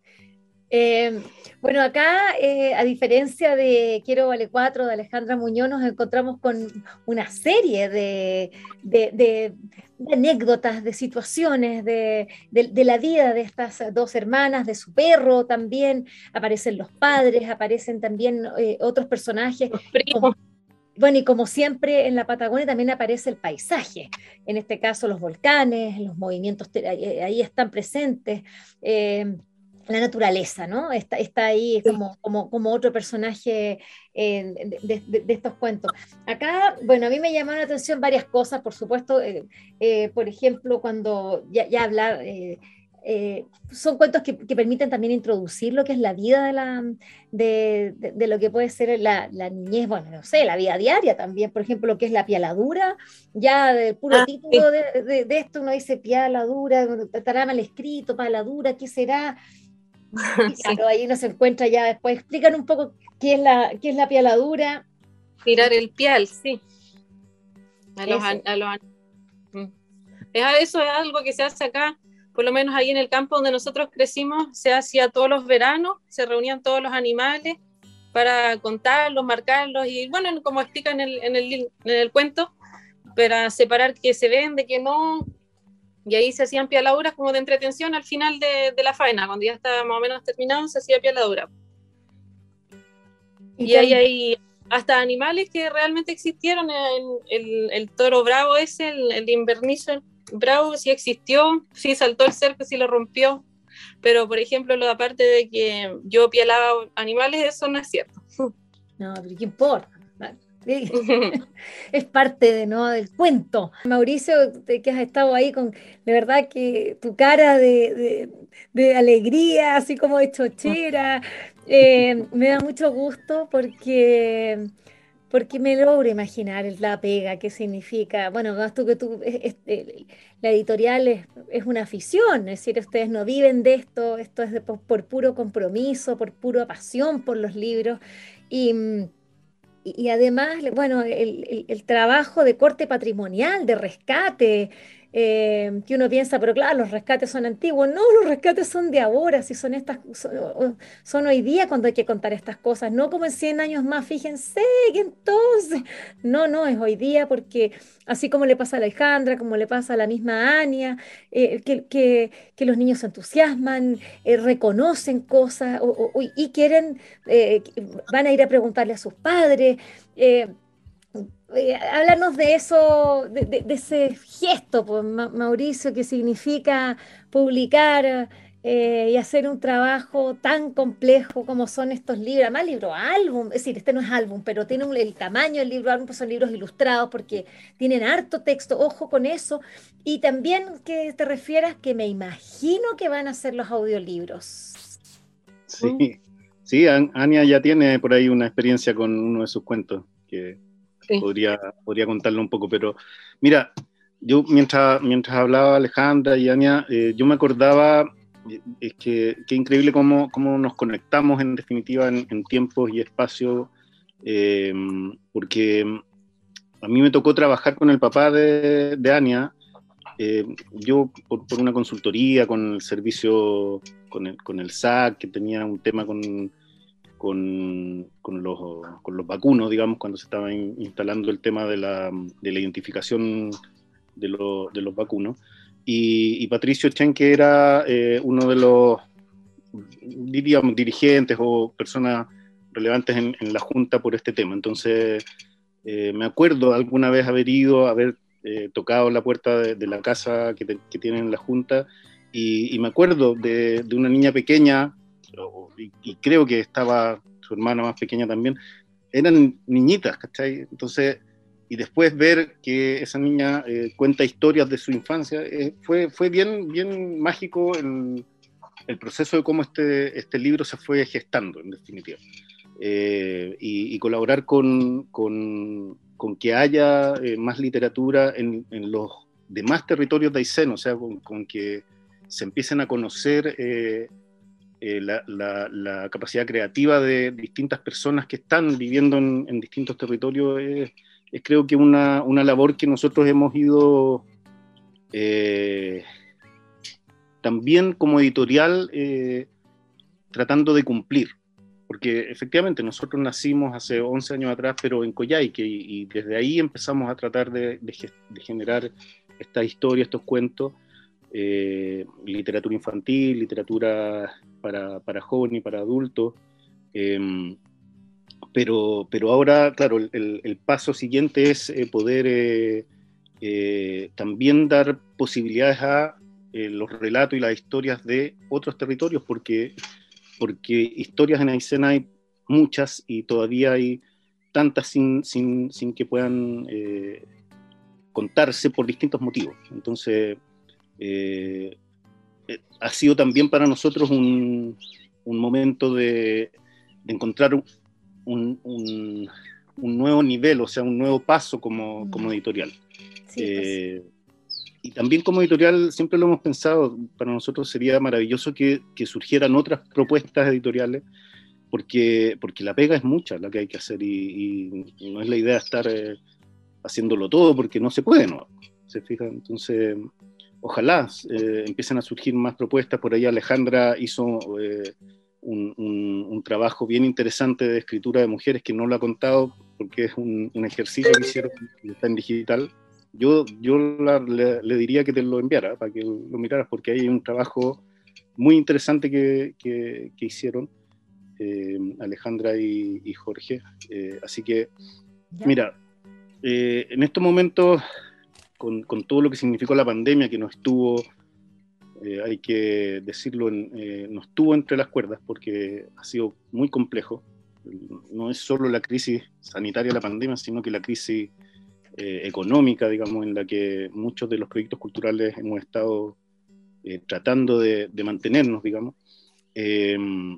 Eh, bueno, acá, eh, a diferencia de Quiero Vale Cuatro de Alejandra Muñoz, nos encontramos con una serie de, de, de, de anécdotas, de situaciones, de, de, de la vida de estas dos hermanas, de su perro también. Aparecen los padres, aparecen también eh, otros personajes. Los primos. Como, bueno, y como siempre en la Patagonia también aparece el paisaje, en este caso los volcanes, los movimientos, ahí están presentes. Eh, la naturaleza, ¿no? Está, está ahí como, como, como otro personaje eh, de, de, de estos cuentos. Acá, bueno, a mí me llamaron la atención varias cosas, por supuesto, eh, eh, por ejemplo, cuando ya, ya hablar, eh, eh, son cuentos que, que permiten también introducir lo que es la vida de, la, de, de, de lo que puede ser la, la niñez, bueno, no sé, la vida diaria también, por ejemplo, lo que es la pialadura, ya del puro ah, título sí. de, de, de esto uno dice pialadura, estará mal escrito, pialadura, ¿qué será? Y claro, sí. Ahí uno se encuentra ya después. Explican un poco qué es la, qué es la pialadura. Tirar el pial, sí. A los, a los, eso es algo que se hace acá, por lo menos ahí en el campo donde nosotros crecimos, se hacía todos los veranos, se reunían todos los animales para contarlos, marcarlos, y bueno, como explican en el, en el, en el cuento, para separar qué se vende, qué no. Y ahí se hacían pialaduras como de entretención al final de, de la faena, cuando ya estaba más o menos terminado, se hacía pialadura. Y, y ahí hay hasta animales que realmente existieron. El, el, el toro bravo ese, el, el invernizo bravo, sí existió, sí saltó el cerco, sí lo rompió. Pero, por ejemplo, lo aparte de que yo pialaba animales, eso no es cierto. No, pero ¿qué importa? Es parte de, ¿no? del cuento. Mauricio, que has estado ahí con, de verdad que tu cara de, de, de alegría, así como de chochera, eh, me da mucho gusto porque, porque me logro imaginar la pega, qué significa. Bueno, tú que tú, es, es, la editorial es, es una afición, es decir, ustedes no viven de esto, esto es de, por, por puro compromiso, por pura pasión por los libros, y Y además, bueno, el, el, el trabajo de corte patrimonial, de rescate, eh, que uno piensa, pero claro, los rescates son antiguos. No, los rescates son de ahora, si son estas, son, son hoy día cuando hay que contar estas cosas, no como en cien años más, fíjense que entonces, no, no, es hoy día porque así como le pasa a Alejandra, como le pasa a la misma Ania, eh, que, que, que los niños se entusiasman, eh, reconocen cosas o- o- y quieren, eh, van a ir a preguntarle a sus padres. eh, eh, Háblanos de eso, de, de- de ese gesto, pues, Ma- Mauricio, que significa publicar eh, y hacer un trabajo tan complejo como son estos libros, además libro álbum, es decir, este no es álbum, pero tiene un- el tamaño del libro álbum, pues son libros ilustrados porque tienen harto texto, ojo con eso, y también que te refieras que me imagino que van a ser los audiolibros. Sí, sí, An- Ania ya tiene por ahí una experiencia con uno de sus cuentos que Sí. podría, podría contarlo un poco, pero mira, yo mientras, mientras hablaba Alejandra y Ania, eh, yo me acordaba, eh, es que qué increíble cómo, cómo nos conectamos en definitiva en, en tiempos y espacios, eh, porque a mí me tocó trabajar con el papá de, de Ania, eh, yo por, por una consultoría con el servicio, con el, con el S A C, que tenía un tema con, con, con, los, con los vacunos, digamos, cuando se estaba in, instalando el tema de la, de la identificación de, lo, de los vacunos. Y, y Patricio Chen, que era eh, uno de los, diríamos, dirigentes o personas relevantes en, en la Junta por este tema. Entonces, eh, me acuerdo alguna vez haber ido, haber eh, tocado la puerta de, de la casa que, te, que tienen la Junta, y, y me acuerdo de, de una niña pequeña, y, y creo que estaba su hermana más pequeña también, eran niñitas, ¿cachai? Entonces, y después ver que esa niña eh, cuenta historias de su infancia, eh, fue, fue bien, bien mágico el, el proceso de cómo este, este libro se fue gestando, en definitiva. Eh, y, y colaborar con, con, con que haya eh, más literatura en, en los demás territorios de Aysén, o sea, con, con que se empiecen a conocer eh, eh, la, la, la capacidad creativa de distintas personas que están viviendo en, en distintos territorios, es, es creo que una, una labor que nosotros hemos ido eh, también como editorial eh, tratando de cumplir. Porque efectivamente nosotros nacimos hace once años atrás, pero en Coyhaique, y, y desde ahí empezamos a tratar de, de, de generar esta historia, estos cuentos, eh, literatura infantil, literatura para, para jóvenes y para adultos, eh, pero, pero ahora, claro, el, el paso siguiente es eh, poder eh, eh, también dar posibilidades a eh, los relatos y las historias de otros territorios, porque porque historias en Aysén hay muchas y todavía hay tantas sin, sin, sin que puedan eh, contarse por distintos motivos. Entonces, eh, eh, ha sido también para nosotros un, un momento de, de encontrar un, un, un nuevo nivel, o sea, un nuevo paso como, como editorial. Sí, eh, pues. Y también como editorial siempre lo hemos pensado, para nosotros sería maravilloso que, que surgieran otras propuestas editoriales, porque, porque la pega es mucha la que hay que hacer, y, y no es la idea estar eh, haciéndolo todo, porque no se puede, ¿no? ¿Se fijan? Entonces, ojalá eh, empiecen a surgir más propuestas. Por ahí Alejandra hizo eh, un, un, un trabajo bien interesante de escritura de mujeres que no lo ha contado, porque es un, un ejercicio que hicieron, que está en digital. Yo, yo la, le, le diría que te lo enviara para que lo miraras, porque hay un trabajo muy interesante que, que, que hicieron eh, Alejandra y, y Jorge. Eh, así que, ¿ya? Mira, eh, en estos momentos, con, con todo lo que significó la pandemia, que nos estuvo, eh, hay que decirlo, en, eh, nos estuvo entre las cuerdas, porque ha sido muy complejo. No es solo la crisis sanitaria de la pandemia, sino que la crisis Eh, económica, digamos, en la que muchos de los proyectos culturales hemos estado eh, tratando de, de mantenernos, digamos. Eh,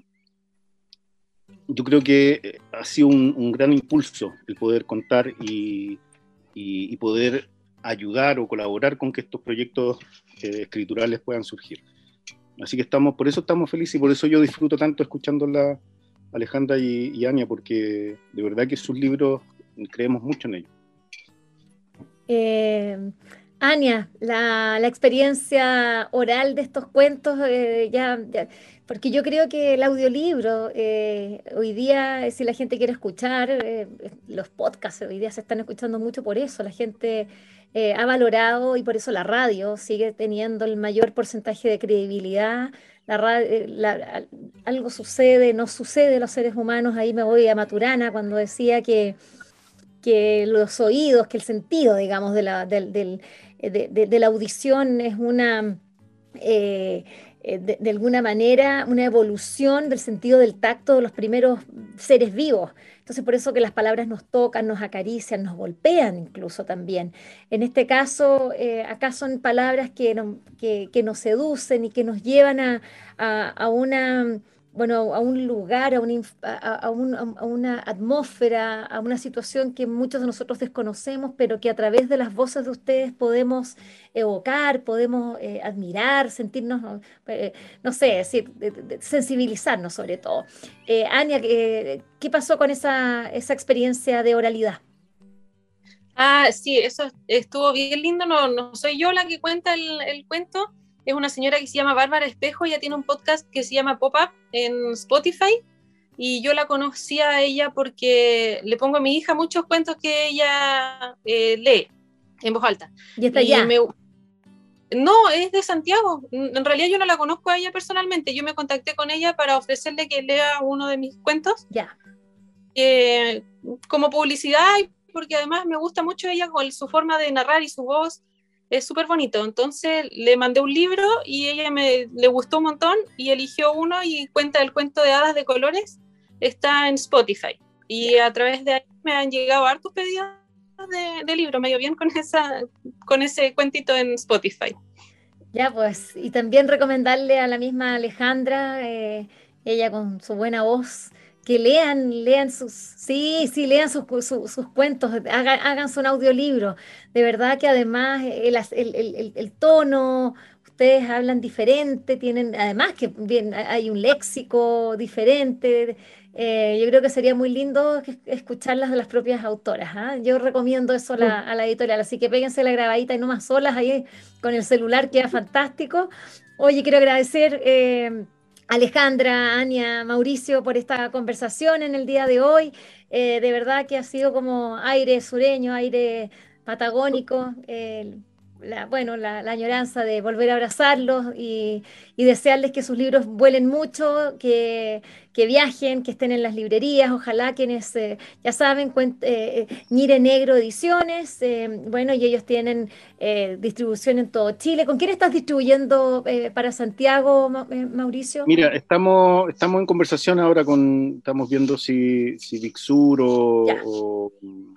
yo creo que ha sido un, un gran impulso el poder contar y, y, y poder ayudar o colaborar con que estos proyectos eh, escriturales puedan surgir. Así que estamos, por eso estamos felices, y por eso yo disfruto tanto escuchándola, Alejandra y, y Ania, porque de verdad que sus libros creemos mucho en ellos. Eh, Ania, la, la experiencia oral de estos cuentos, eh, ya, ya- porque yo creo que el audiolibro, eh, hoy día, eh, si la gente quiere escuchar, eh, los podcasts hoy día se están escuchando mucho por eso, la gente eh, ha valorado y por eso la radio sigue teniendo el mayor porcentaje de credibilidad. La ra- eh, la- al- algo sucede, no sucede a los seres humanos, ahí me voy a Maturana cuando decía que que los oídos, que el sentido, digamos, de la, del- del- eh, de, de- de la audición es una, eh, eh, de, de alguna manera, una evolución del sentido del tacto de los primeros seres vivos. Entonces, por eso que las palabras nos tocan, nos acarician, nos golpean incluso también. En este caso, eh, acá son palabras que, no- que, que nos seducen y que nos llevan a, a a una bueno, a un lugar, a una, inf- a, a- a un- a una atmósfera, a una situación que muchos de nosotros desconocemos, pero que a través de las voces de ustedes podemos evocar, podemos eh, admirar, sentirnos, ¿no? Eh, no sé, decir, de- de- de- sensibilizarnos sobre todo. Eh, Ania, ¿qué, qué pasó con esa, esa experiencia de oralidad? Ah, sí, eso estuvo bien lindo. No, no soy yo la que cuenta el, el cuento. Es una señora que se llama Bárbara Espejo. Ella tiene un podcast que se llama Pop-Up en Spotify. Y yo la conocí a ella porque le pongo a mi hija muchos cuentos que ella eh, lee en voz alta. Y está Y allá. me, no, es de Santiago. En realidad yo no la conozco a ella personalmente. Yo me contacté con ella para ofrecerle que lea uno de mis cuentos. Ya. Eh, como publicidad, y porque además me gusta mucho ella con su forma de narrar y su voz es súper bonito. Entonces le mandé un libro y ella me le gustó un montón y eligió uno y cuenta el cuento de hadas de colores. Está en Spotify y a través de ahí me han llegado hartos pedidos de, de libros. Me dio bien con, esa, con ese cuentito en Spotify. Ya, pues, y también recomendarle a la misma Alejandra, eh, ella con su buena voz, que lean, lean sus, sí, sí, lean sus, cu- su- sus cuentos, hagan, háganse un audiolibro. De verdad que además el, as- el, el- el- el tono, ustedes hablan diferente, tienen, además que bien, hay un léxico diferente. Eh, yo creo que sería muy lindo que- escucharlas de las propias autoras, ¿ah? Yo recomiendo eso a la, a la editorial, así que péguense la grabadita y no más solas ahí con el celular, queda fantástico. Oye, quiero agradecer eh, a Alejandra, Ania, Mauricio por esta conversación en el día de hoy. Eh, de verdad que ha sido como aire sureño, aire patagónico. eh, la, bueno, la, la añoranza de volver a abrazarlos y, y desearles que sus libros vuelen mucho, que, que viajen, que estén en las librerías. Ojalá quienes, eh, ya saben, cuen- eh, eh, Ñire Negro Ediciones, eh, bueno, y ellos tienen eh, distribución en todo Chile. ¿Con quién estás distribuyendo eh, para Santiago, Ma- eh, Mauricio? Mira, estamos, estamos en conversación ahora con, estamos viendo si, si Big Sur o, Ya. o,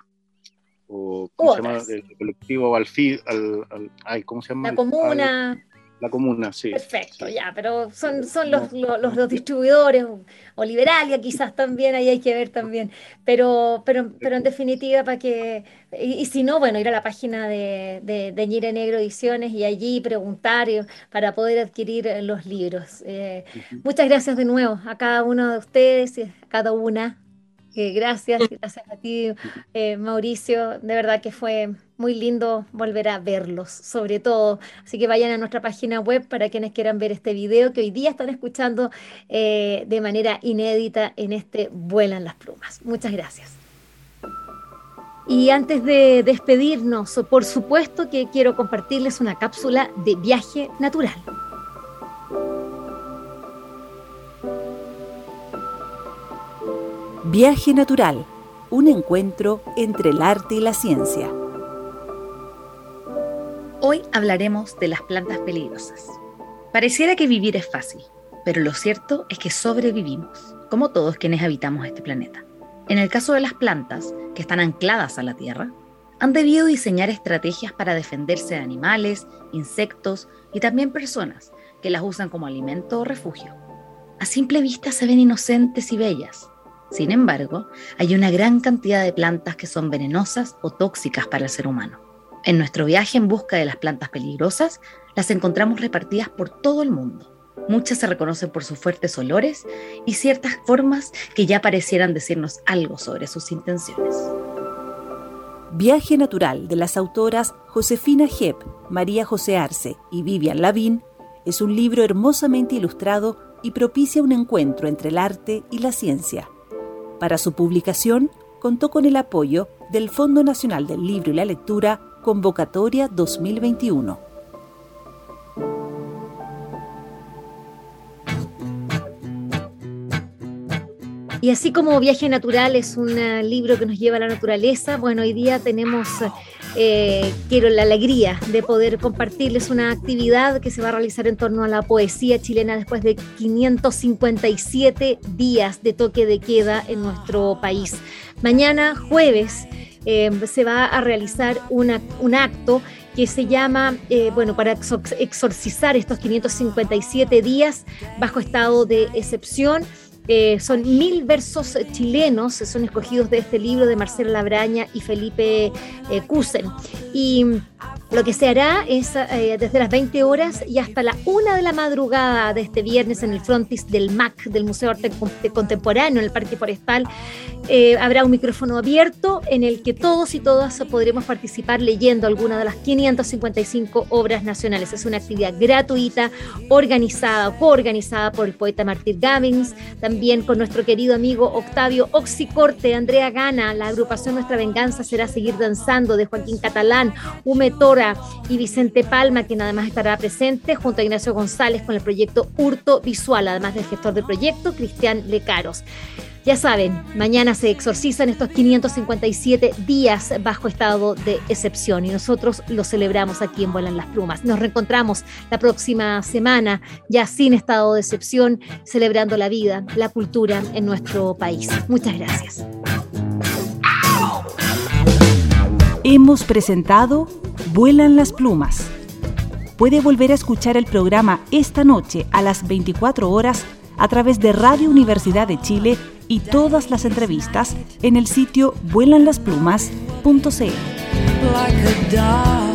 o U ¿cómo se llama? otras. El colectivo Alfi, al, al, ay, ¿cómo se llama? La Al- comuna. la comuna, sí. Perfecto, Sí. ya, pero son, son No, los, los, los- no, los distribuidores, o, o Liberalia quizás también, ahí hay que ver también, pero, pero, pero en definitiva para que, y, y si no, bueno, ir a la página de, de, de Ñire Negro Ediciones y allí preguntar y- para poder adquirir eh, los libros. Eh, Ujú. muchas gracias de nuevo a cada uno de ustedes y a cada una. Eh, gracias, gracias a ti, eh, Mauricio. De verdad que fue muy lindo volver a verlos, sobre todo. Así que vayan a nuestra página web para quienes quieran ver este video que hoy día están escuchando eh, de manera inédita en este Vuelan las Plumas. Muchas gracias. Y antes de despedirnos, por supuesto que quiero compartirles una cápsula de viaje natural. Viaje natural, un encuentro entre el arte y la ciencia. Hoy hablaremos de las plantas peligrosas. Pareciera que vivir es fácil, pero lo cierto es que sobrevivimos, como todos quienes habitamos este planeta. En el caso de las plantas, que están ancladas a la Tierra, han debido diseñar estrategias para defenderse de animales, insectos y también personas que las usan como alimento o refugio. A simple vista se ven inocentes y bellas. Sin embargo, hay una gran cantidad de plantas que son venenosas o tóxicas para el ser humano. En nuestro viaje en busca de las plantas peligrosas, las encontramos repartidas por todo el mundo. Muchas se reconocen por sus fuertes olores y ciertas formas que ya parecieran decirnos algo sobre sus intenciones. Viaje Natural, de las autoras Josefina Hepp, María José Arce y Vivian Lavín, es un libro hermosamente ilustrado y propicia un encuentro entre el arte y la ciencia. Para su publicación, contó con el apoyo del Fondo Nacional del Libro y la Lectura, Convocatoria dos mil veintiuno. Y así como Viaje Natural es un uh, libro que nos lleva a la naturaleza, bueno, hoy día tenemos, eh, quiero la alegría de poder compartirles una actividad que se va a realizar en torno a la poesía chilena después de quinientos cincuenta y siete días de toque de queda en nuestro país. Mañana, jueves, eh, se va a realizar una, un acto que se llama, eh, bueno, para exorcizar estos quinientos cincuenta y siete días bajo estado de excepción. Eh, son mil versos chilenos, son escogidos de este libro de Marcela Labraña y Felipe eh, Cusen. Y lo que se hará es eh, desde las veinte horas y hasta la una de la madrugada de este viernes en el frontis del M A C, del Museo de Arte Contemporáneo, en el Parque Forestal. Eh, habrá un micrófono abierto en el que todos y todas podremos participar leyendo alguna de las quinientas cincuenta y cinco obras nacionales. Es una actividad gratuita, organizada, coorganizada por el poeta Martín Gavins, también con nuestro querido amigo Octavio Oxicorte, Andrea Gana, la agrupación Nuestra Venganza será Seguir Danzando, de Joaquín Catalán, Ume Tora y Vicente Palma, quien además estará presente, junto a Ignacio González con el proyecto Hurto Visual, además del gestor del proyecto, Cristian Lecaros. Ya saben, mañana se exorcizan estos quinientos cincuenta y siete días bajo estado de excepción y nosotros lo celebramos aquí en Vuelan las Plumas. Nos reencontramos la próxima semana, ya sin estado de excepción, celebrando la vida, la cultura en nuestro país. Muchas gracias. Hemos presentado Vuelan las Plumas. Puede volver a escuchar el programa esta noche a las veinticuatro horas a través de Radio Universidad de Chile y todas las entrevistas en el sitio vuelan las plumas punto c l.